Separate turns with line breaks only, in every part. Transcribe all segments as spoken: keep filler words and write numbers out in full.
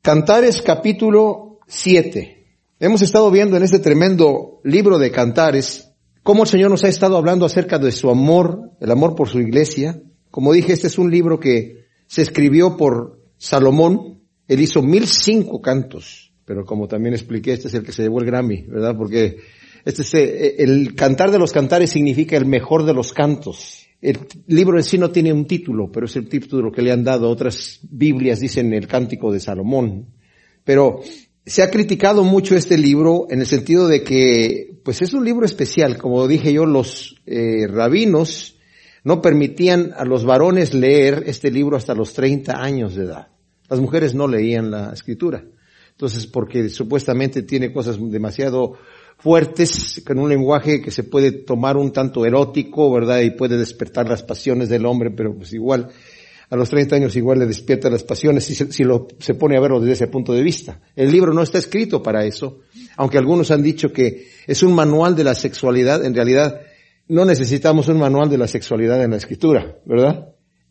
Cantares capítulo siete. Hemos estado viendo en este tremendo libro de Cantares cómo el Señor nos ha estado hablando acerca de su amor, el amor por su iglesia. Como dije, este es un libro que se escribió por Salomón. Él hizo mil cinco cantos, pero como también expliqué, este es el que se llevó el Grammy, ¿verdad? Porque este es el Cantar de los Cantares significa el mejor de los cantos. El libro en sí no tiene un título, pero es el título que le han dado. Otras Biblias dicen el Cántico de Salomón. Pero se ha criticado mucho este libro en el sentido de que, pues es un libro especial. Como dije yo, los eh, rabinos no permitían a los varones leer este libro hasta los treinta años de edad. Las mujeres no leían la escritura. Entonces, porque supuestamente tiene cosas demasiado fuertes, con un lenguaje que se puede tomar un tanto erótico, ¿verdad? Y puede despertar las pasiones del hombre, pero pues igual, a los treinta años igual le despierta las pasiones si, se, si lo, se pone a verlo desde ese punto de vista. El libro no está escrito para eso, aunque algunos han dicho que es un manual de la sexualidad. En realidad, no necesitamos un manual de la sexualidad en la escritura, ¿verdad?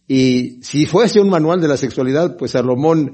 Y si fuese un manual de la sexualidad, pues Salomón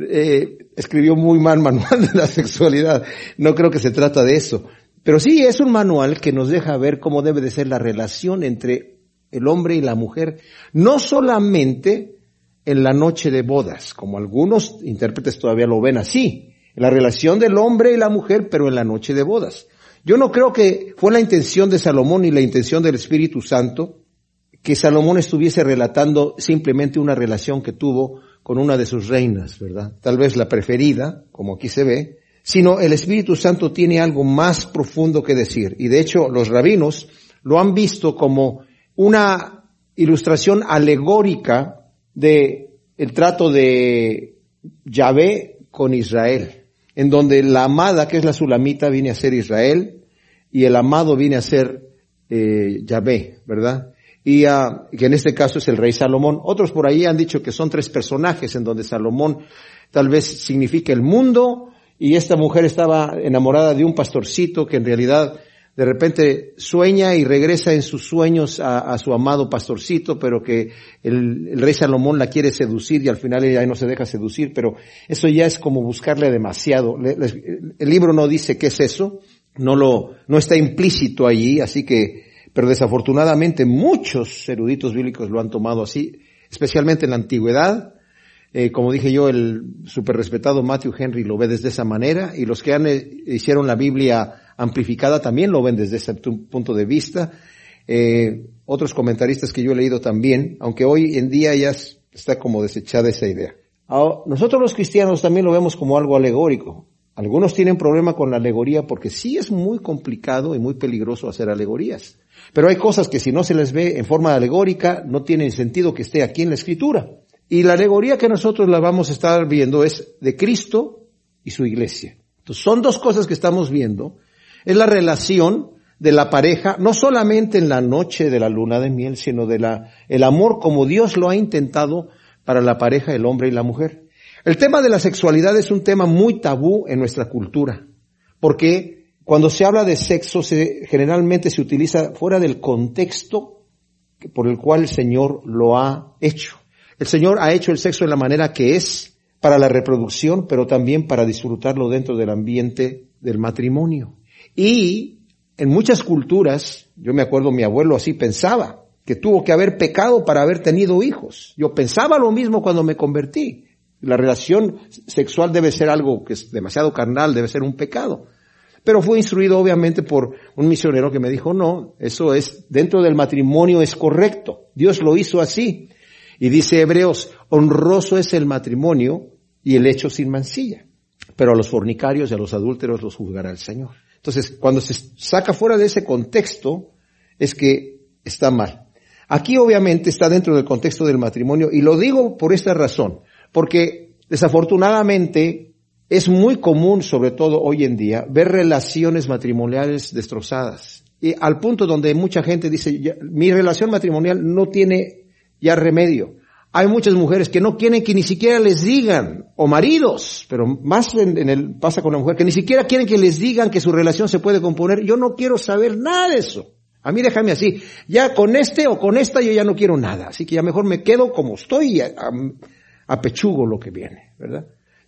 eh, escribió muy mal manual de la sexualidad. No creo que se trata de eso. Pero sí es un manual que nos deja ver cómo debe de ser la relación entre el hombre y la mujer, no solamente en la noche de bodas, como algunos intérpretes todavía lo ven así, la relación del hombre y la mujer, pero en la noche de bodas. Yo no creo que fue la intención de Salomón y la intención del Espíritu Santo que Salomón estuviese relatando simplemente una relación que tuvo con una de sus reinas, ¿verdad? Tal vez la preferida, como aquí se ve, sino el Espíritu Santo tiene algo más profundo que decir. Y de hecho, los rabinos lo han visto como una ilustración alegórica de el trato de Yahvé con Israel, en donde la amada, que es la sulamita, viene a ser Israel, y el amado viene a ser eh, Yahvé, ¿verdad? Y uh, que en este caso es el rey Salomón. Otros por ahí han dicho que son tres personajes en donde Salomón tal vez significa el mundo, y esta mujer estaba enamorada de un pastorcito que en realidad de repente sueña y regresa en sus sueños a, a su amado pastorcito, pero que el, el rey Salomón la quiere seducir y al final ella no se deja seducir, pero eso ya es como buscarle demasiado. Le, le, el libro no dice qué es eso, no lo, no está implícito allí, así que pero desafortunadamente muchos eruditos bíblicos lo han tomado así, especialmente en la antigüedad. Eh, como dije yo, el súper respetado Matthew Henry lo ve desde esa manera, y los que han, eh, hicieron la Biblia amplificada también lo ven desde ese punto de vista. Eh, otros comentaristas que yo he leído también, aunque hoy en día ya está como desechada esa idea. Ahora, nosotros los cristianos también lo vemos como algo alegórico. Algunos tienen problema con la alegoría porque sí es muy complicado y muy peligroso hacer alegorías. Pero hay cosas que si no se les ve en forma alegórica, no tienen sentido que esté aquí en la Escritura. Y la alegoría que nosotros la vamos a estar viendo es de Cristo y su iglesia. Entonces son dos cosas que estamos viendo. Es la relación de la pareja, no solamente en la noche de la luna de miel, sino de la, el amor como Dios lo ha intentado para la pareja, el hombre y la mujer. El tema de la sexualidad es un tema muy tabú en nuestra cultura, porque cuando se habla de sexo se, generalmente se utiliza fuera del contexto por el cual el Señor lo ha hecho. El Señor ha hecho el sexo de la manera que es para la reproducción, pero también para disfrutarlo dentro del ambiente del matrimonio. Y en muchas culturas, yo me acuerdo mi abuelo así pensaba, que tuvo que haber pecado para haber tenido hijos. Yo pensaba lo mismo cuando me convertí. La relación sexual debe ser algo que es demasiado carnal, debe ser un pecado. Pero fui instruido obviamente por un misionero que me dijo, no, eso es, dentro del matrimonio es correcto. Dios lo hizo así. Y dice Hebreos, honroso es el matrimonio y el hecho sin mancilla. Pero a los fornicarios y a los adúlteros los juzgará el Señor. Entonces, cuando se saca fuera de ese contexto, es que está mal. Aquí obviamente está dentro del contexto del matrimonio, y lo digo por esta razón. Porque desafortunadamente es muy común, sobre todo hoy en día, ver relaciones matrimoniales destrozadas. Y al punto donde mucha gente dice, ya, mi relación matrimonial no tiene ya remedio. Hay muchas mujeres que no quieren que ni siquiera les digan, o maridos, pero más en, en el, pasa con la mujer, que ni siquiera quieren que les digan que su relación se puede componer. Yo no quiero saber nada de eso. A mí déjame así. Ya con este o con esta yo ya no quiero nada. Así que ya mejor me quedo como estoy y a, a, apechugo lo que viene, ¿verdad?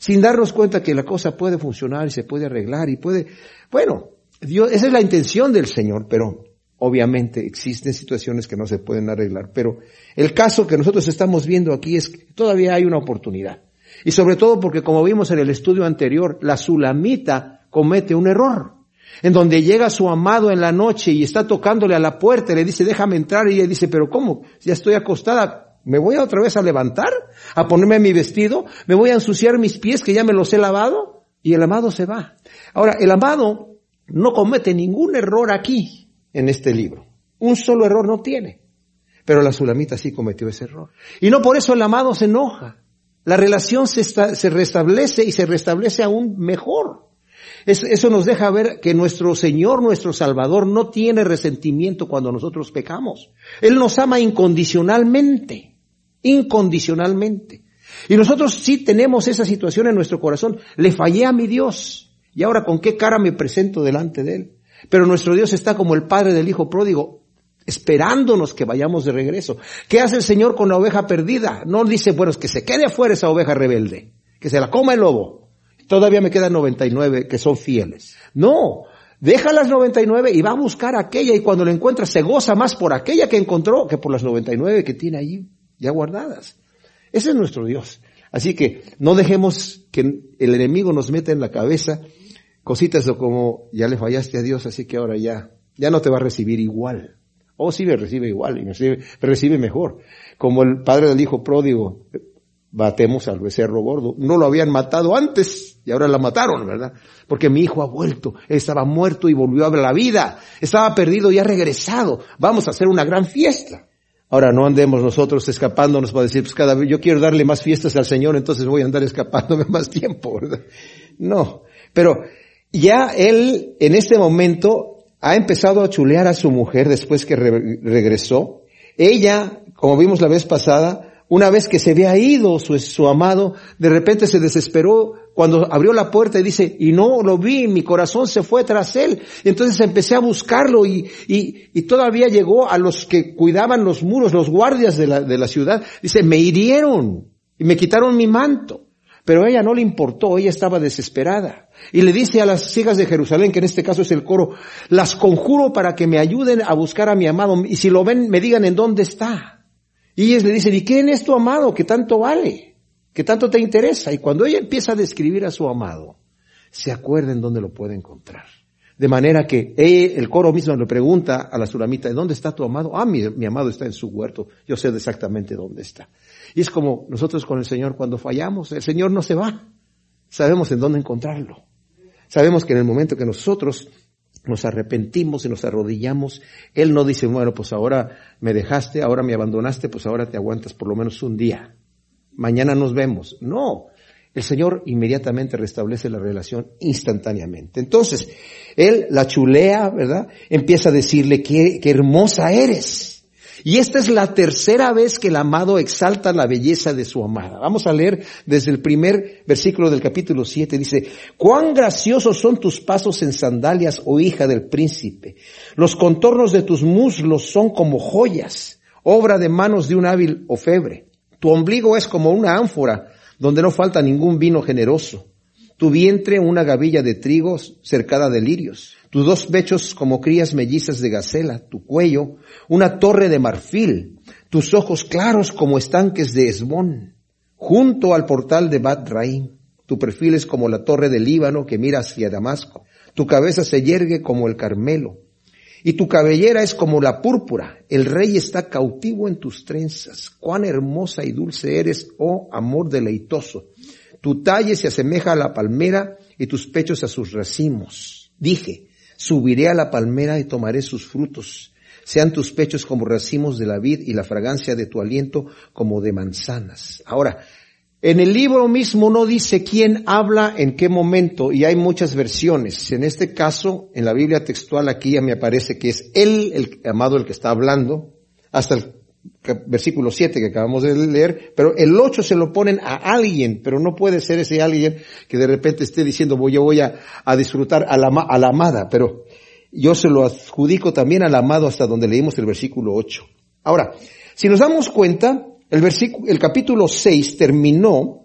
sin darnos cuenta que la cosa puede funcionar y se puede arreglar y puede, bueno, Dios, esa es la intención del Señor, pero obviamente existen situaciones que no se pueden arreglar. Pero el caso que nosotros estamos viendo aquí es que todavía hay una oportunidad. Y sobre todo porque, como vimos en el estudio anterior, la Sulamita comete un error, en donde llega su amado en la noche y está tocándole a la puerta y le dice, déjame entrar, y ella dice, pero ¿cómo? Ya estoy acostada, ¿me voy otra vez a levantar? ¿A ponerme mi vestido? ¿Me voy a ensuciar mis pies que ya me los he lavado? Y el amado se va. Ahora, el amado no comete ningún error aquí, en este libro. Un solo error no tiene. Pero la Sulamita sí cometió ese error. Y no por eso el amado se enoja. La relación se, está, se restablece y se restablece aún mejor. Eso, eso nos deja ver que nuestro Señor, nuestro Salvador, no tiene resentimiento cuando nosotros pecamos. Él nos ama incondicionalmente. Incondicionalmente. Y nosotros sí tenemos esa situación en nuestro corazón. Le fallé a mi Dios. ¿Y ahora con qué cara me presento delante de Él? Pero nuestro Dios está como el padre del hijo pródigo, esperándonos que vayamos de regreso. ¿Qué hace el Señor con la oveja perdida? No dice, bueno, es que se quede afuera esa oveja rebelde, que se la coma el lobo. Todavía me quedan noventa y nueve que son fieles. No, deja las noventa y nueve y va a buscar aquella, y cuando la encuentra se goza más por aquella que encontró que por las noventa y nueve que tiene allí ya guardadas. Ese es nuestro Dios. Así que no dejemos que el enemigo nos meta en la cabeza cositas como, ya le fallaste a Dios, así que ahora ya, ya no te va a recibir igual. O sí me recibe igual, y me recibe, me recibe mejor. Como el padre del hijo pródigo, batemos al becerro gordo. No lo habían matado antes, y ahora la mataron, ¿verdad? Porque mi hijo ha vuelto, él estaba muerto y volvió a la vida. Estaba perdido y ha regresado. Vamos a hacer una gran fiesta. Ahora no andemos nosotros escapándonos para decir, pues cada vez yo quiero darle más fiestas al Señor, entonces voy a andar escapándome más tiempo, ¿verdad? No, pero ya él, en este momento, ha empezado a chulear a su mujer después que re- regresó. Ella, como vimos la vez pasada, una vez que se había ido su, su amado, de repente se desesperó cuando abrió la puerta y dice, y no lo vi, mi corazón se fue tras él. Y entonces empecé a buscarlo y, y, y todavía llegó a los que cuidaban los muros, los guardias de la, de la ciudad. Dice, me hirieron y me quitaron mi manto. Pero a ella no le importó, ella estaba desesperada. Y le dice a las hijas de Jerusalén, que en este caso es el coro, las conjuro para que me ayuden a buscar a mi amado, y si lo ven, me digan en dónde está. Y ellas le dicen, ¿y quién es tu amado que tanto vale? ¿Que tanto te interesa? Y cuando ella empieza a describir a su amado, se acuerda en dónde lo puede encontrar. De manera que ella, el coro mismo le pregunta a la Sulamita, ¿dónde está tu amado? Ah, mi, mi amado está en su huerto, yo sé exactamente dónde está. Y es como nosotros con el Señor cuando fallamos, el Señor no se va. Sabemos en dónde encontrarlo. Sabemos que en el momento que nosotros nos arrepentimos y nos arrodillamos, Él no dice, bueno, pues ahora me dejaste, ahora me abandonaste, pues ahora te aguantas por lo menos un día. Mañana nos vemos. No. El Señor inmediatamente restablece la relación instantáneamente. Entonces, Él la chulea, ¿verdad? Empieza a decirle qué, qué hermosa eres. Y esta es la tercera vez que el amado exalta la belleza de su amada. Vamos a leer desde el primer versículo del capítulo siete. Dice, cuán graciosos son tus pasos en sandalias, oh hija del príncipe. Los contornos de tus muslos son como joyas, obra de manos de un hábil orfebre. Tu ombligo es como una ánfora, donde no falta ningún vino generoso. Tu vientre una gavilla de trigo cercada de lirios. Tus dos pechos como crías mellizas de gacela. Tu cuello una torre de marfil. Tus ojos claros como estanques de Hesbón. Junto al portal de Bat Raim. Tu perfil es como la torre del Líbano que mira hacia Damasco. Tu cabeza se yergue como el Carmelo. Y tu cabellera es como la púrpura. El rey está cautivo en tus trenzas. Cuán hermosa y dulce eres, oh amor deleitoso. Tu talle se asemeja a la palmera y tus pechos a sus racimos. Dije, subiré a la palmera y tomaré sus frutos. Sean tus pechos como racimos de la vid y la fragancia de tu aliento como de manzanas. Ahora, en el libro mismo no dice quién habla en qué momento y hay muchas versiones. En este caso, en la Biblia textual aquí ya me aparece que es él, el amado, el que está hablando, hasta el versículo siete que acabamos de leer, pero el ocho se lo ponen a alguien, pero no puede ser ese alguien que de repente esté diciendo, voy, yo voy a, a disfrutar a la, a la amada, pero yo se lo adjudico también al amado hasta donde leímos el versículo ocho. Ahora, si nos damos cuenta, el versículo, el capítulo seis terminó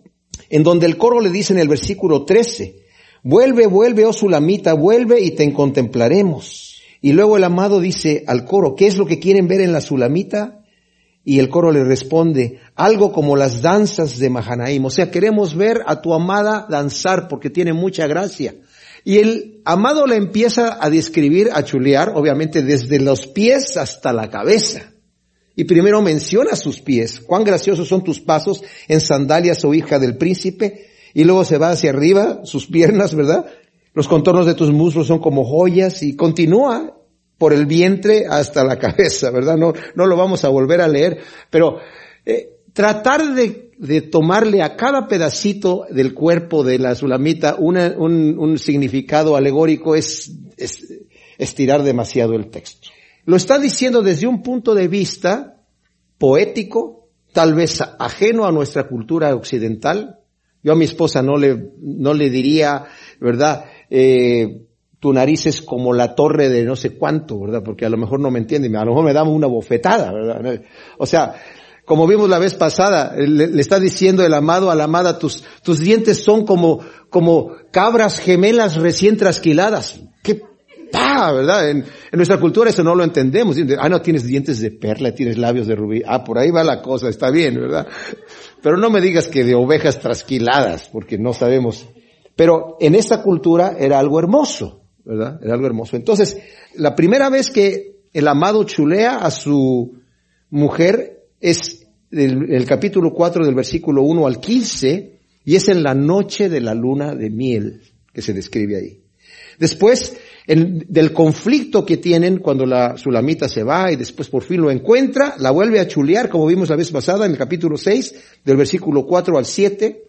en donde el coro le dice en el versículo trece, vuelve, vuelve, oh Sulamita, vuelve y te contemplaremos. Y luego el amado dice al coro, ¿qué es lo que quieren ver en la Sulamita? Y el coro le responde, algo como las danzas de Mahanaim. O sea, queremos ver a tu amada danzar porque tiene mucha gracia. Y el amado la empieza a describir, a chulear, obviamente desde los pies hasta la cabeza. Y primero menciona sus pies. Cuán graciosos son tus pasos en sandalias, oh hija del príncipe. Y luego se va hacia arriba, sus piernas, ¿verdad? Los contornos de tus muslos son como joyas y continúa por el vientre hasta la cabeza, ¿verdad? No, no lo vamos a volver a leer, pero eh, tratar de, de tomarle a cada pedacito del cuerpo de la Sulamita una, un, un significado alegórico es, es estirar demasiado el texto. Lo está diciendo desde un punto de vista poético, tal vez ajeno a nuestra cultura occidental. Yo a mi esposa no le, no le diría, ¿verdad?, eh, tu nariz es como la torre de no sé cuánto, ¿verdad? Porque a lo mejor no me entiende, a lo mejor me da una bofetada, ¿verdad? O sea, como vimos la vez pasada, le, le está diciendo el amado a la amada, tus, tus dientes son como, como cabras gemelas recién trasquiladas. ¡Qué pa! ¿Verdad? En, en nuestra cultura eso no lo entendemos. Ah, no, tienes dientes de perla, tienes labios de rubí. Ah, por ahí va la cosa, está bien, ¿verdad? Pero no me digas que de ovejas trasquiladas, porque no sabemos. Pero en esta cultura era algo hermoso. ¿Verdad? Era algo hermoso. Entonces, la primera vez que el amado chulea a su mujer es el, el capítulo cuatro del versículo uno al quince, y es en la noche de la luna de miel que se describe ahí. Después, el, del conflicto que tienen cuando la Sulamita se va y después por fin lo encuentra, la vuelve a chulear, como vimos la vez pasada en el capítulo seis, del versículo cuatro al siete,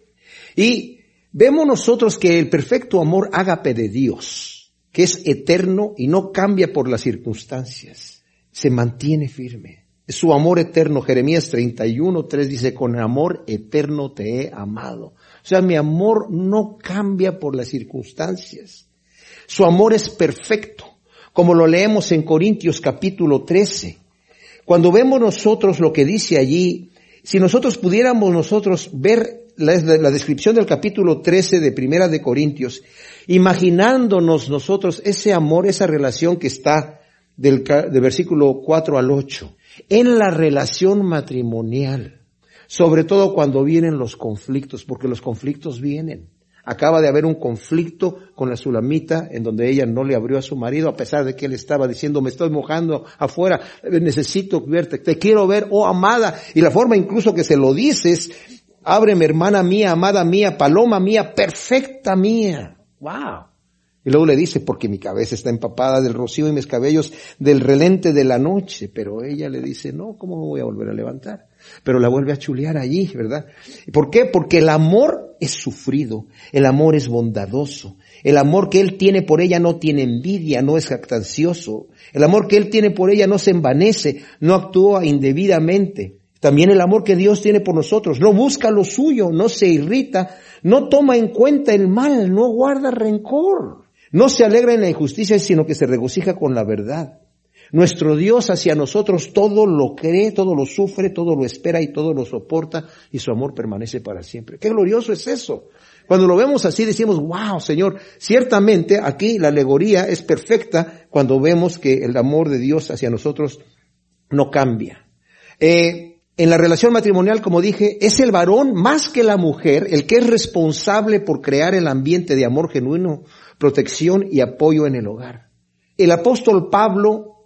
y vemos nosotros que el perfecto amor ágape de Dios, que es eterno y no cambia por las circunstancias, se mantiene firme. Es su amor eterno. Jeremías treinta y uno, tres dice, con amor eterno te he amado. O sea, mi amor no cambia por las circunstancias. Su amor es perfecto, como lo leemos en Corintios capítulo trece. Cuando vemos nosotros lo que dice allí, si nosotros pudiéramos nosotros ver La, la descripción del capítulo trece de Primera de Corintios, imaginándonos nosotros ese amor, esa relación que está del, del versículo cuatro al ocho, en la relación matrimonial, sobre todo cuando vienen los conflictos, porque los conflictos vienen. Acaba de haber un conflicto con la Sulamita en donde ella no le abrió a su marido a pesar de que él estaba diciendo, me estoy mojando afuera, necesito verte, te quiero ver, oh amada, y la forma incluso que se lo dices, ábreme, hermana mía, amada mía, paloma mía, perfecta mía. ¡Wow! Y luego le dice, porque mi cabeza está empapada del rocío y mis cabellos del relente de la noche. Pero ella le dice, no, ¿cómo me voy a volver a levantar? Pero la vuelve a chulear allí, ¿verdad? ¿Por qué? Porque el amor es sufrido, el amor es bondadoso. El amor que él tiene por ella no tiene envidia, no es jactancioso. El amor que él tiene por ella no se envanece, no actúa indebidamente. También el amor que Dios tiene por nosotros, no busca lo suyo, no se irrita, no toma en cuenta el mal, no guarda rencor, no se alegra en la injusticia, sino que se regocija con la verdad. Nuestro Dios hacia nosotros todo lo cree, todo lo sufre, todo lo espera y todo lo soporta, y su amor permanece para siempre. ¡Qué glorioso es eso! Cuando lo vemos así decimos, wow, Señor, ciertamente aquí la alegoría es perfecta cuando vemos que el amor de Dios hacia nosotros no cambia. Eh, En la relación matrimonial, como dije, es el varón más que la mujer el que es responsable por crear el ambiente de amor genuino, protección y apoyo en el hogar. El apóstol Pablo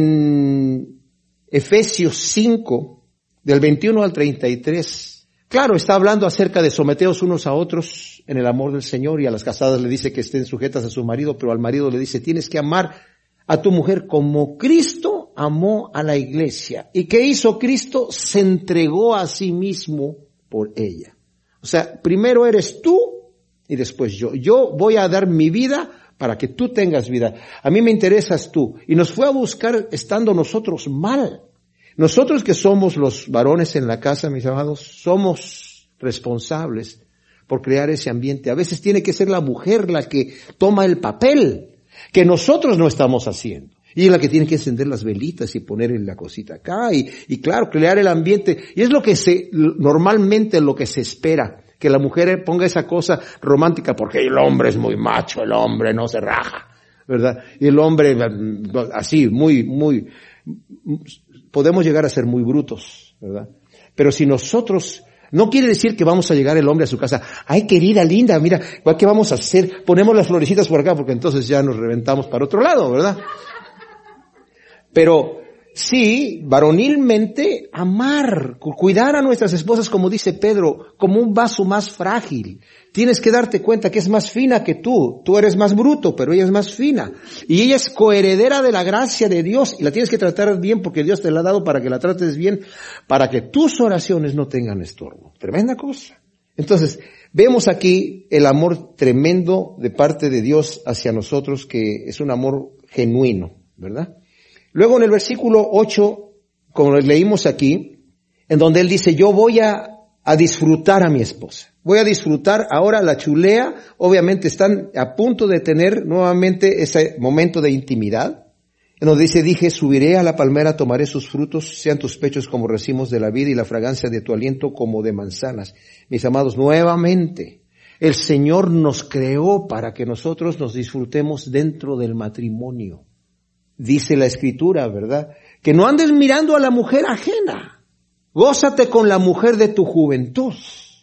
en Efesios cinco, del veintiuno al treinta y tres, claro, está hablando acerca de someteos unos a otros en el amor del Señor, y a las casadas le dice que estén sujetas a su marido, pero al marido le dice, tienes que amar a tu mujer como Cristo amó a la iglesia. ¿Y qué hizo Cristo? Se entregó a sí mismo por ella. O sea, primero eres tú y después yo. Yo voy a dar mi vida para que tú tengas vida. A mí me interesas tú. Y nos fue a buscar estando nosotros mal. Nosotros que somos los varones en la casa, mis amados, somos responsables por crear ese ambiente. A veces tiene que ser la mujer la que toma el papel que nosotros no estamos haciendo. Y es la que tiene que encender las velitas y poner la cosita acá y, y claro, crear el ambiente. Y es lo que se, normalmente lo que se espera, que la mujer ponga esa cosa romántica, porque el hombre es muy macho, el hombre no se raja, ¿verdad? Y el hombre, así, muy, muy, podemos llegar a ser muy brutos, ¿verdad? Pero si nosotros, no quiere decir que vamos a llegar el hombre a su casa, ay querida linda, mira, ¿qué vamos a hacer? Ponemos las florecitas por acá, porque entonces ya nos reventamos para otro lado, ¿verdad? Pero sí, varonilmente, amar, cuidar a nuestras esposas, como dice Pedro, como un vaso más frágil. Tienes que darte cuenta que es más fina que tú. Tú eres más bruto, pero ella es más fina. Y ella es coheredera de la gracia de Dios, y la tienes que tratar bien porque Dios te la ha dado para que la trates bien, para que tus oraciones no tengan estorbo. Tremenda cosa. Entonces, vemos aquí el amor tremendo de parte de Dios hacia nosotros, que es un amor genuino, ¿verdad? Luego en el versículo ocho, como leímos aquí, en donde él dice, yo voy a, a disfrutar a mi esposa. Voy a disfrutar ahora la chulea. Obviamente están a punto de tener nuevamente ese momento de intimidad. En donde dice, dije, subiré a la palmera, tomaré sus frutos, sean tus pechos como racimos de la vid y la fragancia de tu aliento como de manzanas. Mis amados, nuevamente, el Señor nos creó para que nosotros nos disfrutemos dentro del matrimonio. Dice la Escritura, ¿verdad? Que no andes mirando a la mujer ajena. Gózate con la mujer de tu juventud.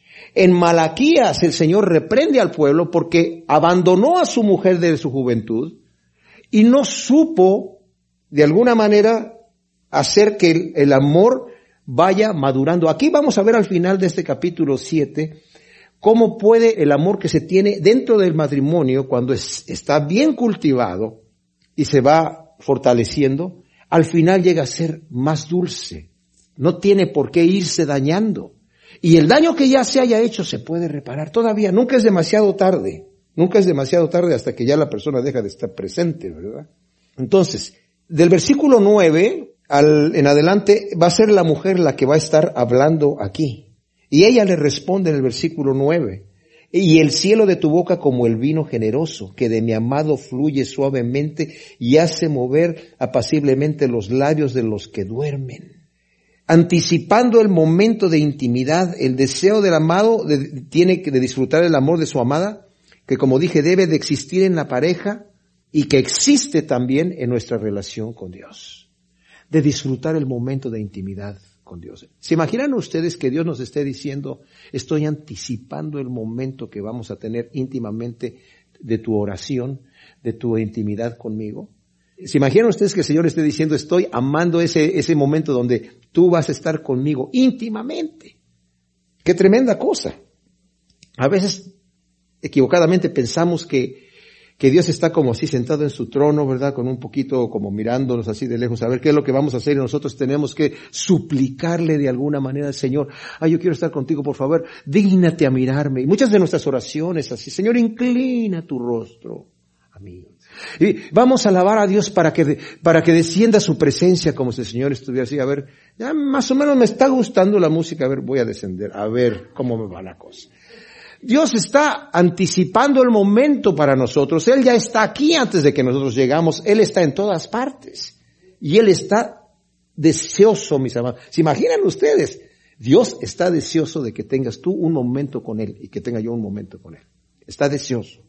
En Malaquías el Señor reprende al pueblo porque abandonó a su mujer de su juventud y no supo, de alguna manera, hacer que el, el amor vaya madurando. Aquí vamos a ver al final de este capítulo siete cómo puede el amor que se tiene dentro del matrimonio, cuando es, está bien cultivado y se va fortaleciendo, al final llega a ser más dulce. No tiene por qué irse dañando. Y el daño que ya se haya hecho se puede reparar todavía. Nunca es demasiado tarde. Nunca es demasiado tarde hasta que ya la persona deja de estar presente, ¿verdad? Entonces, del versículo nueve al, en adelante va a ser la mujer la que va a estar hablando aquí. Y ella le responde en el versículo nueve. Y el cielo de tu boca como el vino generoso, que de mi amado fluye suavemente y hace mover apaciblemente los labios de los que duermen. Anticipando el momento de intimidad, el deseo del amado de, tiene que de disfrutar el amor de su amada, que como dije debe de existir en la pareja y que existe también en nuestra relación con Dios. De disfrutar el momento de intimidad con Dios. ¿Se imaginan ustedes que Dios nos esté diciendo, estoy anticipando el momento que vamos a tener íntimamente de tu oración, de tu intimidad conmigo? ¿Se imaginan ustedes que el Señor esté diciendo, estoy amando ese, ese momento donde tú vas a estar conmigo íntimamente? ¡Qué tremenda cosa! A veces, equivocadamente pensamos que que Dios está como así sentado en su trono, ¿verdad? Con un poquito como mirándonos así de lejos, a ver qué es lo que vamos a hacer, y nosotros tenemos que suplicarle de alguna manera al Señor, ay, yo quiero estar contigo, por favor, dígnate a mirarme. Y muchas de nuestras oraciones así, Señor, inclina tu rostro a mí. Y vamos a alabar a Dios para que, para que descienda su presencia como si el Señor estuviera así, a ver, ya más o menos me está gustando la música, a ver, voy a descender, a ver cómo me va la cosa. Dios está anticipando el momento para nosotros. Él ya está aquí antes de que nosotros llegamos. Él está en todas partes. Y Él está deseoso, mis amados. ¿Se imaginan ustedes? Dios está deseoso de que tengas tú un momento con Él y que tenga yo un momento con Él. Está deseoso.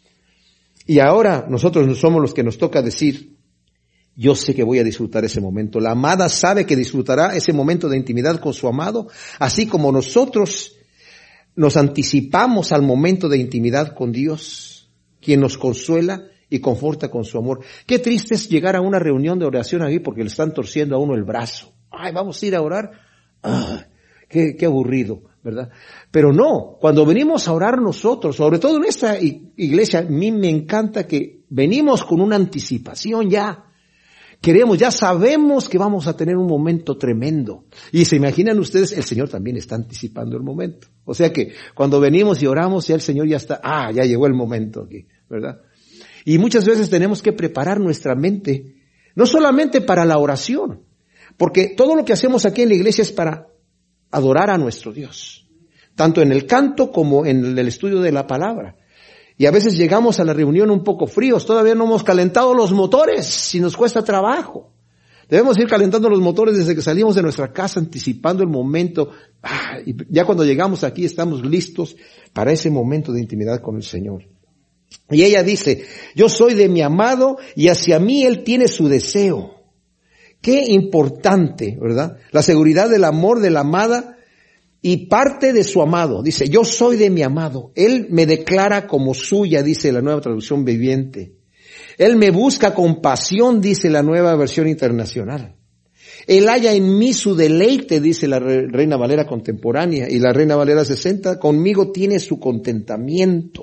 Y ahora nosotros no somos los que nos toca decir, yo sé que voy a disfrutar ese momento. La amada sabe que disfrutará ese momento de intimidad con su amado, así como nosotros nos anticipamos al momento de intimidad con Dios, quien nos consuela y conforta con su amor. Qué triste es llegar a una reunión de oración ahí porque le están torciendo a uno el brazo. Ay, vamos a ir a orar. Ah, qué, qué aburrido, ¿verdad? Pero no, cuando venimos a orar nosotros, sobre todo en esta iglesia, a mí me encanta que venimos con una anticipación ya. Queremos, ya sabemos que vamos a tener un momento tremendo. Y se imaginan ustedes, el Señor también está anticipando el momento. O sea que cuando venimos y oramos, ya el Señor ya está, ah, ya llegó el momento aquí, ¿verdad? Y muchas veces tenemos que preparar nuestra mente, no solamente para la oración, porque todo lo que hacemos aquí en la iglesia es para adorar a nuestro Dios, tanto en el canto como en el estudio de la palabra. Y a veces llegamos a la reunión un poco fríos, todavía no hemos calentado los motores, si nos cuesta trabajo. Debemos ir calentando los motores desde que salimos de nuestra casa, anticipando el momento. Ah, y ya cuando llegamos aquí estamos listos para ese momento de intimidad con el Señor. Y ella dice, yo soy de mi amado y hacia mí Él tiene su deseo. Qué importante, ¿verdad? La seguridad del amor de la amada y parte de su amado. Dice, yo soy de mi amado. Él me declara como suya, dice la Nueva Traducción Viviente. Él me busca con pasión, dice la Nueva Versión Internacional. Él halla en mí su deleite, dice la Reina Valera Contemporánea, y la Reina Valera sesenta, conmigo tiene su contentamiento.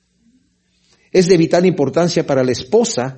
Es de vital importancia para la esposa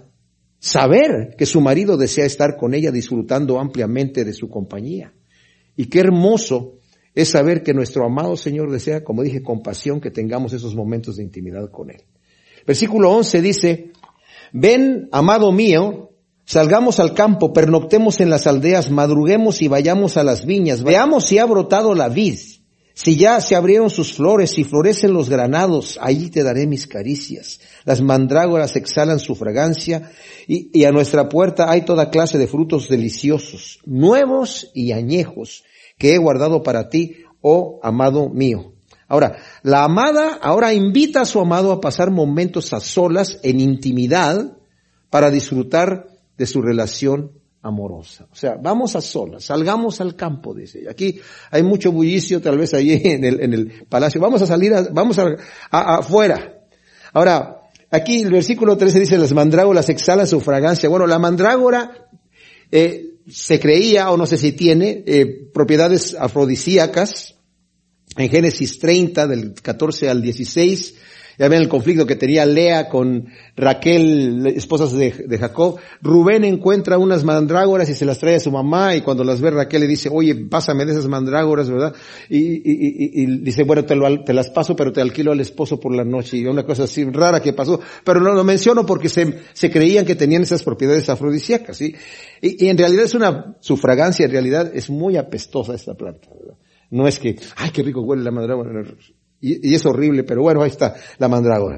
saber que su marido desea estar con ella disfrutando ampliamente de su compañía. Y qué hermoso es saber que nuestro amado Señor desea, como dije, con pasión, que tengamos esos momentos de intimidad con Él. Versículo once dice, ven, amado mío, salgamos al campo, pernoctemos en las aldeas, madruguemos y vayamos a las viñas, veamos si ha brotado la vid, si ya se abrieron sus flores, si florecen los granados, allí te daré mis caricias. Las mandrágoras exhalan su fragancia y, y a nuestra puerta hay toda clase de frutos deliciosos, nuevos y añejos, que he guardado para ti, oh amado mío. Ahora, la amada ahora invita a su amado a pasar momentos a solas, en intimidad, para disfrutar de su relación amorosa. O sea, vamos a solas, salgamos al campo, dice ella. Aquí hay mucho bullicio, tal vez allí en el, en el palacio. Vamos a salir, a, vamos a, a, afuera. Ahora, aquí el versículo trece dice, las mandrágoras exhalan su fragancia. Bueno, la mandrágora, eh, se creía, o no sé si tiene, eh, propiedades afrodisíacas. En Génesis treinta, del catorce al dieciséis, ya ven el conflicto que tenía Lea con Raquel, esposas de, de Jacob. Rubén encuentra unas mandrágoras y se las trae a su mamá, y cuando las ve Raquel le dice, oye, pásame de esas mandrágoras, ¿verdad? Y, y, y, y dice, bueno, te, lo, te las paso, pero te alquilo al esposo por la noche. Y una cosa así rara que pasó, pero no lo menciono porque se, se creían que tenían esas propiedades afrodisíacas, ¿sí? Y, y en realidad es una, su fragancia en realidad es muy apestosa esta planta, ¿verdad? No es que, ay, qué rico huele la mandrágora. Y, y es horrible, pero bueno, ahí está la mandrágora.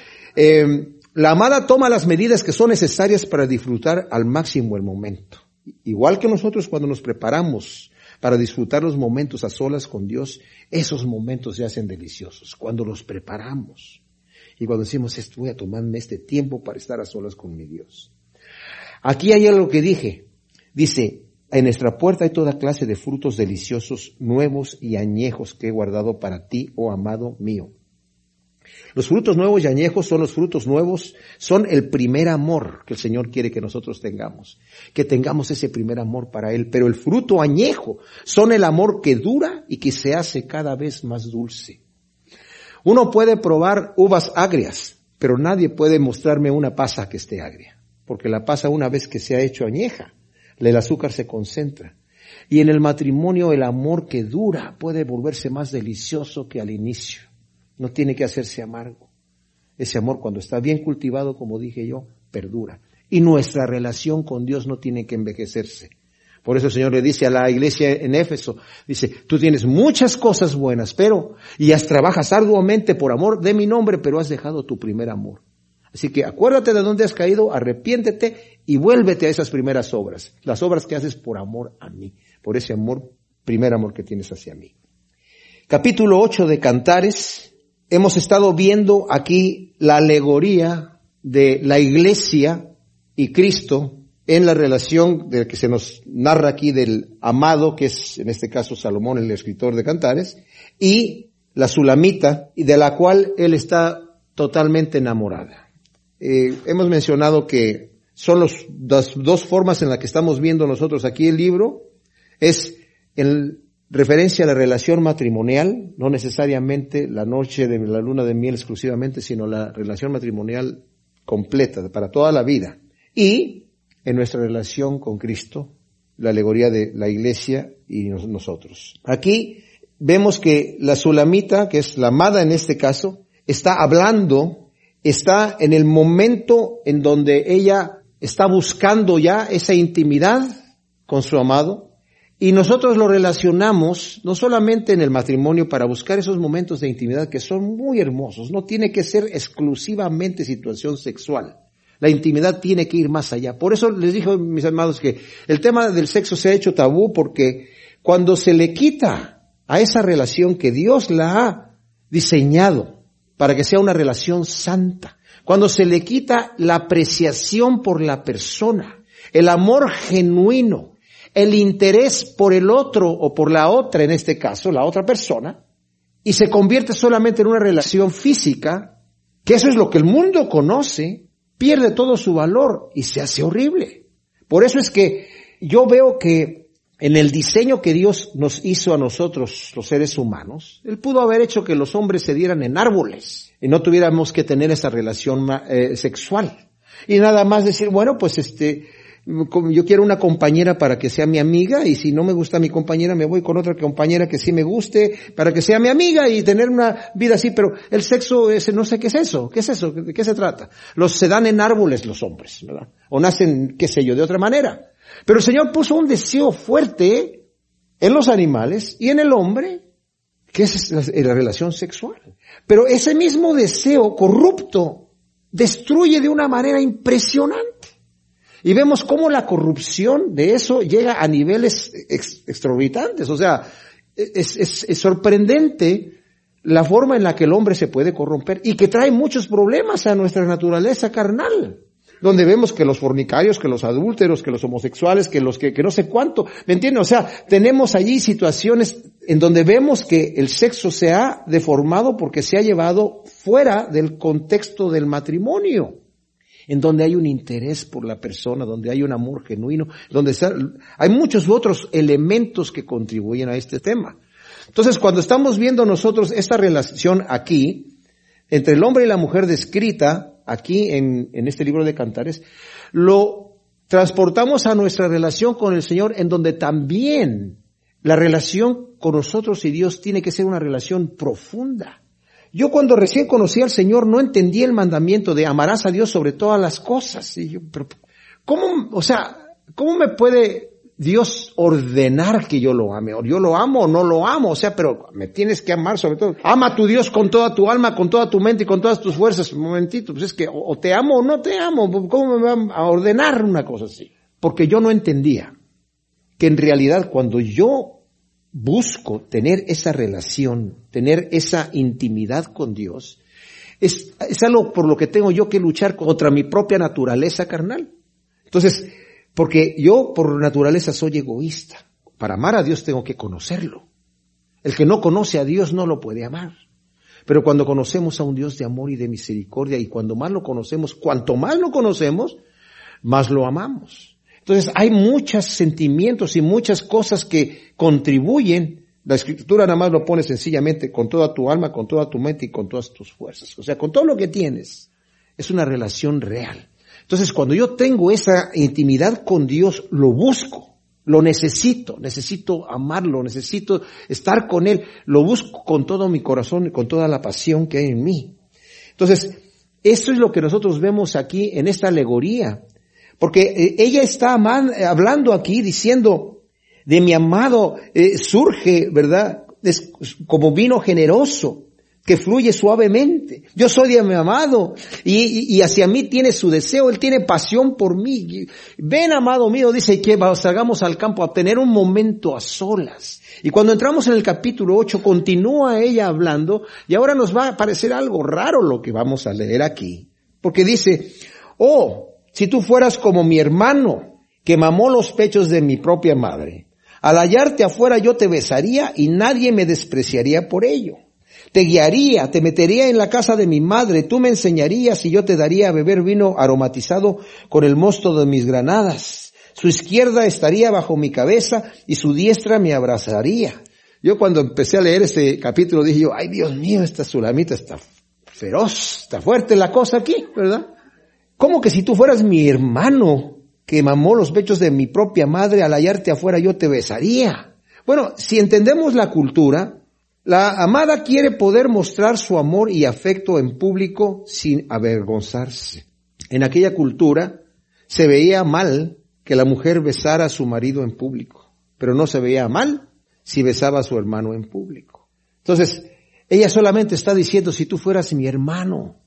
Eh, la amada toma las medidas que son necesarias para disfrutar al máximo el momento. Igual que nosotros cuando nos preparamos para disfrutar los momentos a solas con Dios, esos momentos se hacen deliciosos. Cuando los preparamos. Y cuando decimos, voy a tomarme este tiempo para estar a solas con mi Dios. Aquí hay algo que dije. Dice, en nuestra puerta hay toda clase de frutos deliciosos, nuevos y añejos que he guardado para ti, oh amado mío. Los frutos nuevos y añejos son los frutos nuevos, son el primer amor que el Señor quiere que nosotros tengamos. Que tengamos ese primer amor para Él. Pero el fruto añejo son el amor que dura y que se hace cada vez más dulce. Uno puede probar uvas agrias, pero nadie puede mostrarme una pasa que esté agria. Porque la pasa, una vez que se ha hecho añeja, el azúcar se concentra. Y en el matrimonio el amor que dura puede volverse más delicioso que al inicio. No tiene que hacerse amargo. Ese amor, cuando está bien cultivado, como dije yo, perdura. Y nuestra relación con Dios no tiene que envejecerse. Por eso el Señor le dice a la iglesia en Éfeso, dice, tú tienes muchas cosas buenas, pero, y has trabajas arduamente por amor de mi nombre, pero has dejado tu primer amor. Así que acuérdate de dónde has caído, arrepiéntete y vuélvete a esas primeras obras. Las obras que haces por amor a mí, por ese amor, primer amor que tienes hacia mí. Capítulo ocho de Cantares. Hemos estado viendo aquí la alegoría de la iglesia y Cristo en la relación de que se nos narra aquí del amado, que es en este caso Salomón, el escritor de Cantares, y la Sulamita, y de la cual él está totalmente enamorada. Eh, hemos mencionado que son los, las dos formas en las que estamos viendo nosotros aquí el libro. Es en referencia a la relación matrimonial, no necesariamente la noche de la luna de miel exclusivamente, sino la relación matrimonial completa, para toda la vida. Y en nuestra relación con Cristo, la alegoría de la iglesia y nosotros. Aquí vemos que la Sulamita, que es la amada en este caso, está hablando, está en el momento en donde ella está buscando ya esa intimidad con su amado, y nosotros lo relacionamos no solamente en el matrimonio para buscar esos momentos de intimidad que son muy hermosos, no tiene que ser exclusivamente situación sexual, La intimidad tiene que ir más allá. Por eso les dije, mis amados, que el tema del sexo se ha hecho tabú, porque cuando se le quita a esa relación que Dios la ha diseñado para que sea una relación santa, cuando se le quita la apreciación por la persona, el amor genuino, el interés por el otro o por la otra, en este caso, la otra persona, y se convierte solamente en una relación física, que eso es lo que el mundo conoce, pierde todo su valor y se hace horrible. Por eso es que yo veo que en el diseño que Dios nos hizo a nosotros, los seres humanos, Él pudo haber hecho que los hombres se dieran en árboles y no tuviéramos que tener esa relación eh, sexual. Y nada más decir, bueno, pues este, yo quiero una compañera para que sea mi amiga, y si no me gusta mi compañera me voy con otra compañera que sí me guste para que sea mi amiga y tener una vida así. Pero el sexo ese, no sé qué es eso, qué es eso, de qué se trata. Los se dan en árboles los hombres, ¿verdad? O nacen, qué sé yo, de otra manera. Pero el Señor puso un deseo fuerte en los animales y en el hombre, que es la, la relación sexual. Pero ese mismo deseo corrupto destruye de una manera impresionante. Y vemos cómo la corrupción de eso llega a niveles ex, exorbitantes. O sea, es, es, es sorprendente la forma en la que el hombre se puede corromper y que trae muchos problemas a nuestra naturaleza carnal. Donde vemos que los fornicarios, que los adúlteros, que los homosexuales, que los que, que no sé cuánto, ¿me entienden? O sea, tenemos allí situaciones en donde vemos que el sexo se ha deformado porque se ha llevado fuera del contexto del matrimonio, en donde hay un interés por la persona, donde hay un amor genuino, donde está, hay muchos otros elementos que contribuyen a este tema. Entonces, cuando estamos viendo nosotros esta relación aquí, entre el hombre y la mujer descrita, aquí en, en este libro de Cantares, lo transportamos a nuestra relación con el Señor, en donde también la relación con nosotros y Dios tiene que ser una relación profunda. Yo cuando recién conocí al Señor no entendí el mandamiento de amarás a Dios sobre todas las cosas. Y yo, pero, ¿cómo, o sea, cómo me puede Dios ordenar que yo lo ame? O yo lo amo o no lo amo, o sea, pero me tienes que amar sobre todo. Ama a tu Dios con toda tu alma, con toda tu mente y con todas tus fuerzas. Un momentito, pues es que o, o te amo o no te amo. ¿Cómo me va a ordenar una cosa así? Porque yo no entendía que en realidad cuando yo busco tener esa relación, tener esa intimidad con Dios, es, es algo por lo que tengo yo que luchar contra mi propia naturaleza carnal. Entonces, porque yo por naturaleza soy egoísta. Para amar a Dios tengo que conocerlo. El que no conoce a Dios no lo puede amar. Pero cuando conocemos a un Dios de amor y de misericordia, y cuando más lo conocemos, cuanto más lo conocemos, más lo amamos. Entonces hay muchos sentimientos y muchas cosas que contribuyen. La Escritura nada más lo pone sencillamente con toda tu alma, con toda tu mente y con todas tus fuerzas. O sea, con todo lo que tienes. Es una relación real. Entonces, cuando yo tengo esa intimidad con Dios, lo busco, lo necesito, necesito amarlo, necesito estar con Él, lo busco con todo mi corazón y con toda la pasión que hay en mí. Entonces, esto es lo que nosotros vemos aquí en esta alegoría, porque ella está hablando aquí diciendo, de mi amado eh, surge, ¿verdad? Es como vino generoso, que fluye suavemente. Yo soy de mi amado y, y, y hacia mí tiene su deseo, Él tiene pasión por mí. Ven, amado mío, dice que salgamos al campo a tener un momento a solas. Y cuando entramos en el capítulo ocho, continúa ella hablando, y ahora nos va a parecer algo raro lo que vamos a leer aquí. Porque dice, oh, si tú fueras como mi hermano, que mamó los pechos de mi propia madre, al hallarte afuera yo te besaría y nadie me despreciaría por ello. Te guiaría, te metería en la casa de mi madre, tú me enseñarías y yo te daría a beber vino aromatizado con el mosto de mis granadas. Su izquierda estaría bajo mi cabeza y su diestra me abrazaría. Yo cuando empecé a leer este capítulo dije yo, ay Dios mío, esta Sulamita está feroz, está fuerte la cosa aquí, ¿verdad? ¿Cómo que si tú fueras mi hermano que mamó los pechos de mi propia madre, al hallarte afuera yo te besaría? Bueno, si entendemos la cultura, la amada quiere poder mostrar su amor y afecto en público sin avergonzarse. En aquella cultura se veía mal que la mujer besara a su marido en público, pero no se veía mal si besaba a su hermano en público. Entonces, ella solamente está diciendo, si tú fueras mi hermano,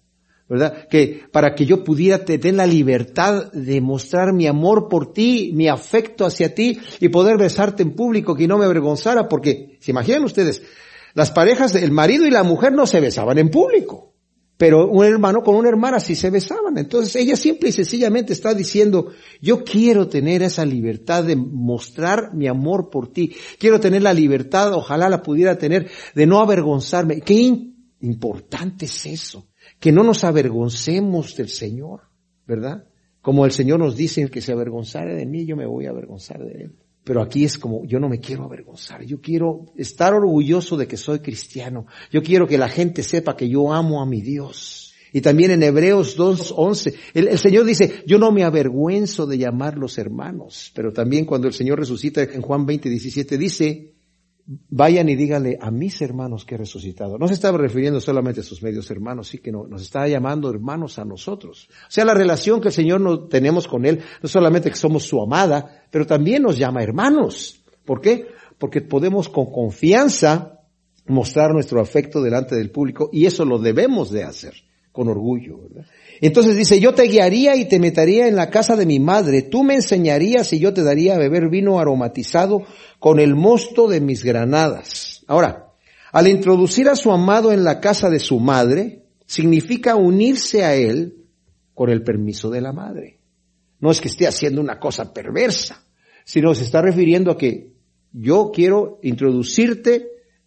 ¿verdad? Que para que yo pudiera tener la libertad de mostrar mi amor por ti, mi afecto hacia ti y poder besarte en público, que no me avergonzara, porque, ¿se imaginan ustedes? Las parejas, el marido y la mujer no se besaban en público, pero un hermano con una hermana sí se besaban. Entonces ella simple y sencillamente está diciendo, yo quiero tener esa libertad de mostrar mi amor por ti. Quiero tener la libertad, ojalá la pudiera tener, de no avergonzarme. Qué in- importante es eso, que no nos avergoncemos del Señor, ¿verdad? Como el Señor nos dice, el que se avergonzare de mí, yo me voy a avergonzar de él. Pero aquí es como, yo no me quiero avergonzar, yo quiero estar orgulloso de que soy cristiano, yo quiero que la gente sepa que yo amo a mi Dios. Y también en Hebreos dos once, el, el Señor dice, yo no me avergüenzo de llamarlos hermanos, pero también cuando el Señor resucita en Juan veinte diecisiete dice, vayan y díganle a mis hermanos que he resucitado. No se estaba refiriendo solamente a sus medios hermanos, sí que no, nos está llamando hermanos a nosotros. O sea, la relación que el Señor nos tenemos con Él, no solamente que somos su amada, pero también nos llama hermanos. ¿Por qué? Porque podemos con confianza mostrar nuestro afecto delante del público y eso lo debemos de hacer con orgullo, ¿verdad? Entonces dice, yo te guiaría y te metería en la casa de mi madre, tú me enseñarías y yo te daría a beber vino aromatizado con el mosto de mis granadas. Ahora, al introducir a su amado en la casa de su madre, significa unirse a él con el permiso de la madre. No es que esté haciendo una cosa perversa, sino se está refiriendo a que yo quiero introducirte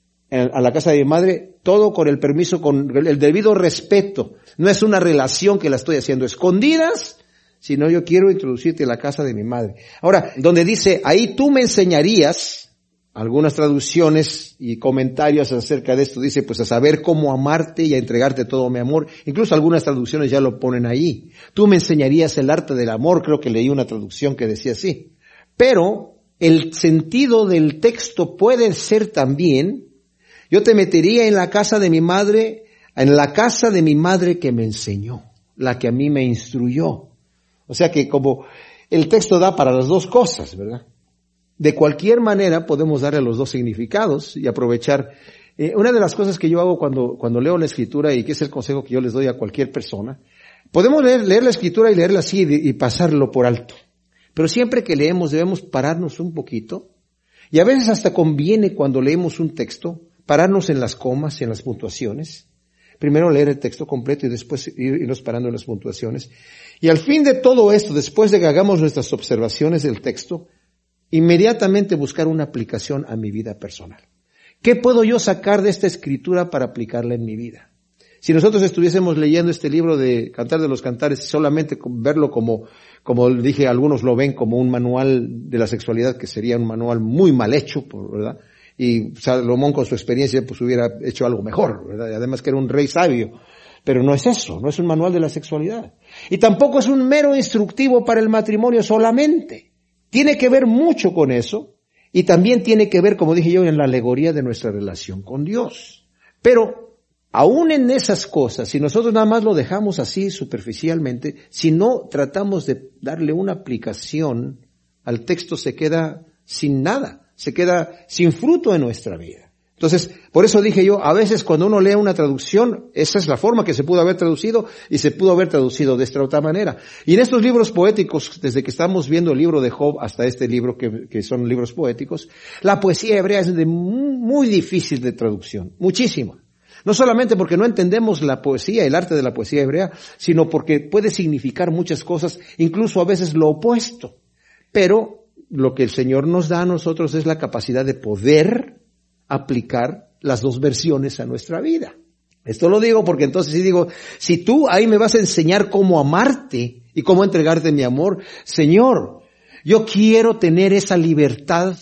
a la casa de mi madre, todo con el permiso, con el debido respeto. No es una relación que la estoy haciendo escondidas, sino yo quiero introducirte a la casa de mi madre. Ahora, donde dice, ahí tú me enseñarías, algunas traducciones y comentarios acerca de esto, dice, pues a saber cómo amarte y a entregarte todo mi amor. Incluso algunas traducciones ya lo ponen ahí. Tú me enseñarías el arte del amor, creo que leí una traducción que decía así. Pero el sentido del texto puede ser también, yo te metería en la casa de mi madre, en la casa de mi madre que me enseñó, la que a mí me instruyó. O sea que como el texto da para las dos cosas, ¿verdad? De cualquier manera podemos darle los dos significados y aprovechar. Eh, una de las cosas que yo hago cuando, cuando leo la Escritura y que es el consejo que yo les doy a cualquier persona, podemos leer, leer la Escritura y leerla así y, y pasarlo por alto. Pero siempre que leemos debemos pararnos un poquito y a veces hasta conviene cuando leemos un texto pararnos en las comas y en las puntuaciones. Primero leer el texto completo y después irnos parando en las puntuaciones. Y al fin de todo esto, después de que hagamos nuestras observaciones del texto, inmediatamente buscar una aplicación a mi vida personal. ¿Qué puedo yo sacar de esta escritura para aplicarla en mi vida? Si nosotros estuviésemos leyendo este libro de Cantar de los Cantares, solamente verlo como, como dije, algunos lo ven como un manual de la sexualidad, que sería un manual muy mal hecho, ¿verdad? Y Salomón con su experiencia pues hubiera hecho algo mejor, ¿verdad? Y además que era un rey sabio. Pero no es eso, no es un manual de la sexualidad. Y tampoco es un mero instructivo para el matrimonio solamente. Tiene que ver mucho con eso y también tiene que ver, como dije yo, en la alegoría de nuestra relación con Dios. Pero aún en esas cosas, si nosotros nada más lo dejamos así superficialmente, si no tratamos de darle una aplicación al texto, se queda sin nada, se queda sin fruto en nuestra vida. Entonces, por eso dije yo, a veces cuando uno lee una traducción, esa es la forma que se pudo haber traducido y se pudo haber traducido de esta otra manera. Y en estos libros poéticos, desde que estamos viendo el libro de Job hasta este libro que, que son libros poéticos, la poesía hebrea es de muy, muy difícil de traducción, muchísimo. No solamente porque no entendemos la poesía, el arte de la poesía hebrea, sino porque puede significar muchas cosas, incluso a veces lo opuesto. Pero lo que el Señor nos da a nosotros es la capacidad de poder aplicar las dos versiones a nuestra vida. Esto lo digo porque entonces si digo, si tú ahí me vas a enseñar cómo amarte y cómo entregarte mi amor, Señor, yo quiero tener esa libertad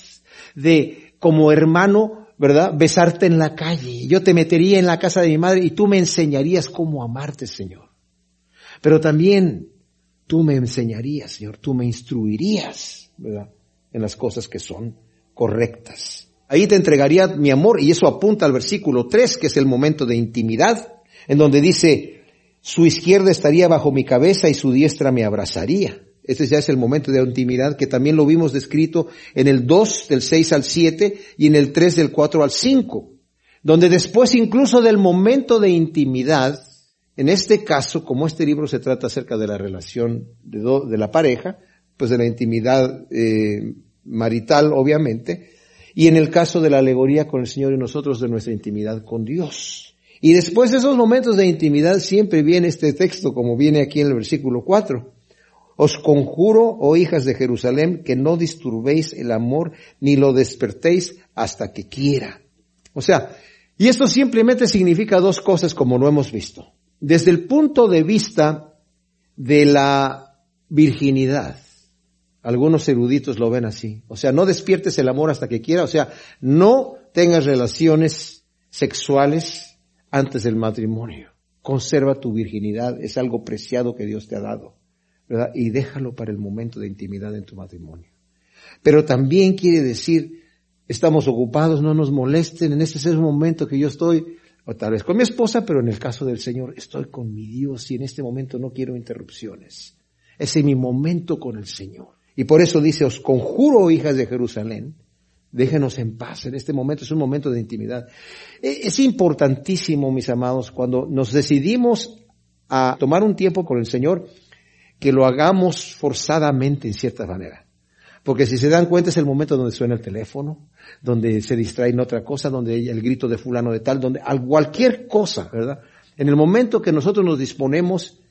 de, como hermano, ¿verdad?, besarte en la calle. Yo te metería en la casa de mi madre y tú me enseñarías cómo amarte, Señor. Pero también tú me enseñarías, Señor, tú me instruirías, ¿verdad?, en las cosas que son correctas. Ahí te entregaría mi amor, y eso apunta al versículo tres, que es el momento de intimidad, en donde dice, su izquierda estaría bajo mi cabeza y su diestra me abrazaría. Este ya es el momento de intimidad, que también lo vimos descrito en el dos, del seis al siete, y en el tres, del cuatro al cinco, donde después incluso del momento de intimidad, en este caso, como este libro se trata acerca de la relación de, do, de la pareja, pues de la intimidad eh, marital, obviamente, y en el caso de la alegoría con el Señor y nosotros de nuestra intimidad con Dios. Y después de esos momentos de intimidad siempre viene este texto, como viene aquí en el versículo cuatro. Os conjuro, oh hijas de Jerusalén, que no disturbéis el amor ni lo despertéis hasta que quiera. O sea, y esto simplemente significa dos cosas como lo hemos visto. Desde el punto de vista de la virginidad, algunos eruditos lo ven así. O sea, no despiertes el amor hasta que quiera. O sea, no tengas relaciones sexuales antes del matrimonio. Conserva tu virginidad. Es algo preciado que Dios te ha dado, ¿verdad? Y déjalo para el momento de intimidad en tu matrimonio. Pero también quiere decir, estamos ocupados, no nos molesten. En este es el momento que yo estoy, o tal vez con mi esposa, pero en el caso del Señor, estoy con mi Dios y en este momento no quiero interrupciones. Ese es mi momento con el Señor. Y por eso dice, os conjuro, hijas de Jerusalén, déjenos en paz. En este momento es un momento de intimidad. Es importantísimo, mis amados, cuando nos decidimos a tomar un tiempo con el Señor, que lo hagamos forzadamente en cierta manera. Porque si se dan cuenta es el momento donde suena el teléfono, donde se distrae en otra cosa, donde el grito de fulano de tal, donde cualquier cosa, ¿verdad? En el momento que nosotros nos disponemos